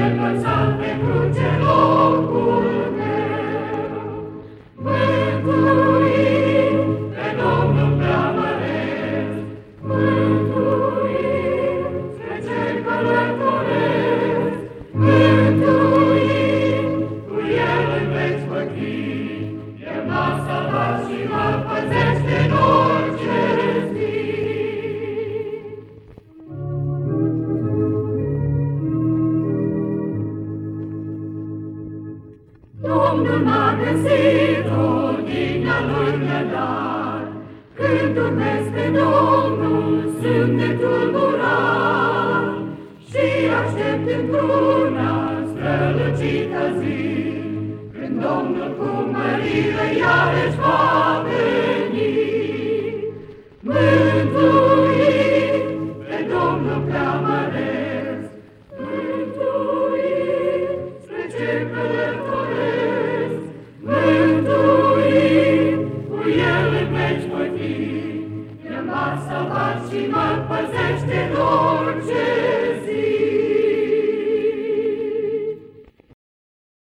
lăsat pe cruce locul meu. Mântuit pe Domnul preamăresc, mântuit pe cei călătoresc, mântuit cu El în veci păti. El m-a salvat și mă păzește în orice zi. Domnul m-a găsit, odihna Lui mi-a dat. Când urmez pe Domnul, sunt netulburat și aștept într-una strălucită zi, când Domnul cu mărire iarăși va